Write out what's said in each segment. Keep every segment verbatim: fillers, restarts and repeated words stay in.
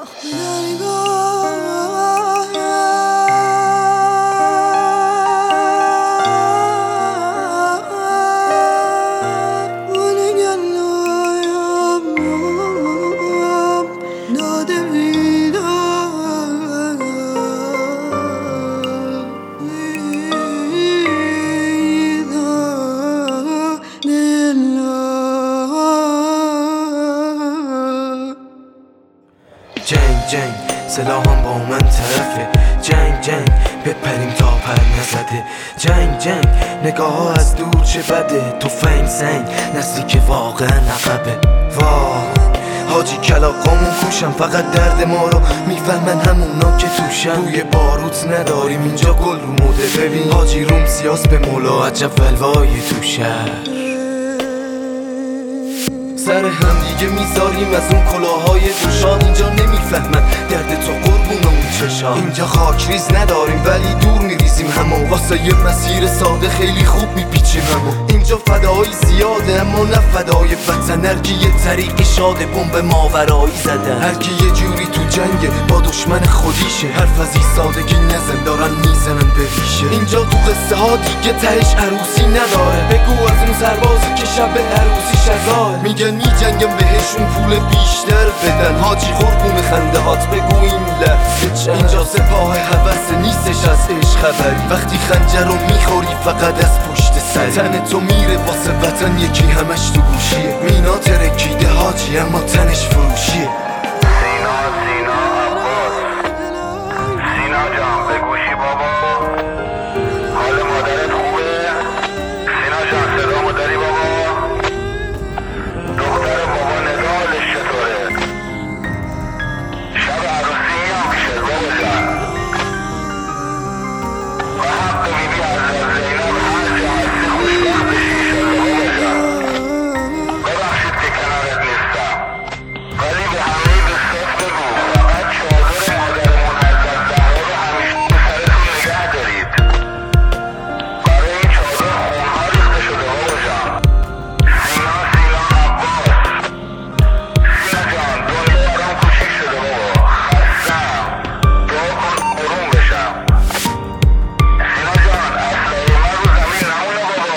جنگ جنگ سلاحم با من طرفه، جنگ جنگ بپریم تا پر نزده، جنگ جنگ نگاه ها از دور چه بده، تفنگ سنگ نسلی که واقعا عقبه. واه حاجی کلاقامون کوشم، فقط درد ما رو میفهمن همونا که توشن. روی باروت نداریم اینجا گل رو موده، ببین حاجی روم سیاس به مولا عجب ولوای تو شهر. سر هم دیگه میذاریم از اون کلاهای دوشان، اینجا نمیفهمن درد تو قربون اون چشان. اینجا خاکریز نداریم ولی دور میریزیم همو، واسه یه مسیر ساده خیلی خوب میپیچیم همو. اینجا فدایی زیاده اما نه فدای وطن، هرکی یه طریقی شاده بمب ماورایی زدن، هرکی یه جوری تو جنگه با دشمن خودیشه، حرف از این سادگی نزن دارن میزنن به ریشه. اینجا تو قصه ها دیگه تهش عروسی نداره، بگو از اون سربازی که شب عروسی شزاره، میگن میجنگم بهشون پول بیشتر بدن، حاجی قربون خنده هات بگو این لحظه چه. اینجا سپاه حوث نیستش از عشق خبری، وقتی خنجر رو میخوری فقط از پشت سری، تن تو میره واسه وطن یکی همش تو گوشیه، مینا ترکیده حاجی اما تنش فروشیه. سینا سینا عباس، سینا جان بگوشی بابا، حال مادرت خوبه؟ سینا جان صدامو داری بابا؟ دختر بابا نگاهش چطوره؟ شب عروسی هم پیشت بابا جان، و حق بیبی حضرت زینب هر جا هستی خوشبخت بشی ایشالله بابا جان. ببخشید که کنارت نیستم ولی به همه دوستات بگو فقط چادر مادرمون حضرت زهرا رو همیشه به سرتون نگه دارید، برای این چادر خونها ریخته شده بابا جان. سینا سینا عباس، سینا جان دنیا برام کوچیک شده بابا، خستم، دعا کن آروم بشم. سینا جان اسلحه من رو زمین نمونه بابا.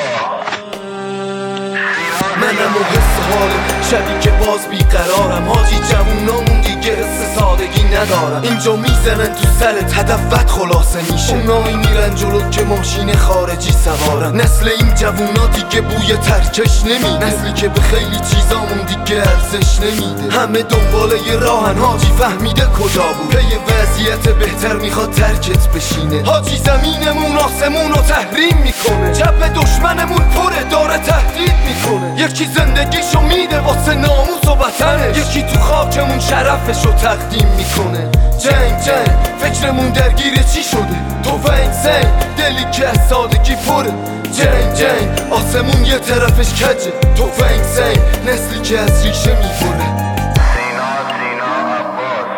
سینا منم و حس حال شبی که باز بیقرارم، حاجی جوونامون دیگه حس سادگی ندارم، اینجا میزنن تو سرت هدفت خلاصه میشه، اونایی میرن جلو که ماشین خارجی سوارن. نسل این جوونا دیگه بوی ترکش نمیده، نسلی که به خیلی چیزامون دیگه ارزش نمیده، همه دنباله یه راهن حاجی فهمیده کجا بود، پی وضعیت بهتر میخواد ترکت بشینه. حاجی زمینمون آسمون رو تحریم میکنه، چپ دشمنمون پره داره تهدید میکنه، یکی زندگیشو میده واسه ناموس و وطنش، یکی تو خاکمون شرفشو تقدیم میکنه. جنگ جنگ فکرمون درگیر چی شده، تفنگ سنگ دلی که از سادگی پره، جنگ جنگ آسمون یه طرفش کجه، تفنگ سنگ نسلی که از ریشه میبره. سینا سینا عباس،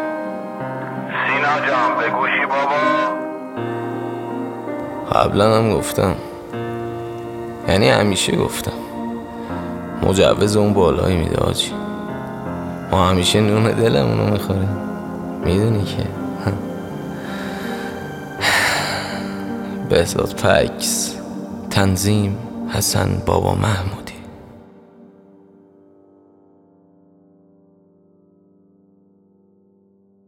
سینا جان بگوشی بابا. قبلا هم گفتم، یعنی همیشه گفتم مجوز اون بالایی میده حاجی، ما همیشه نون دلمونو میخوریم میدونی که. بهزاد پکس، تنظیم حسن بابا محمود.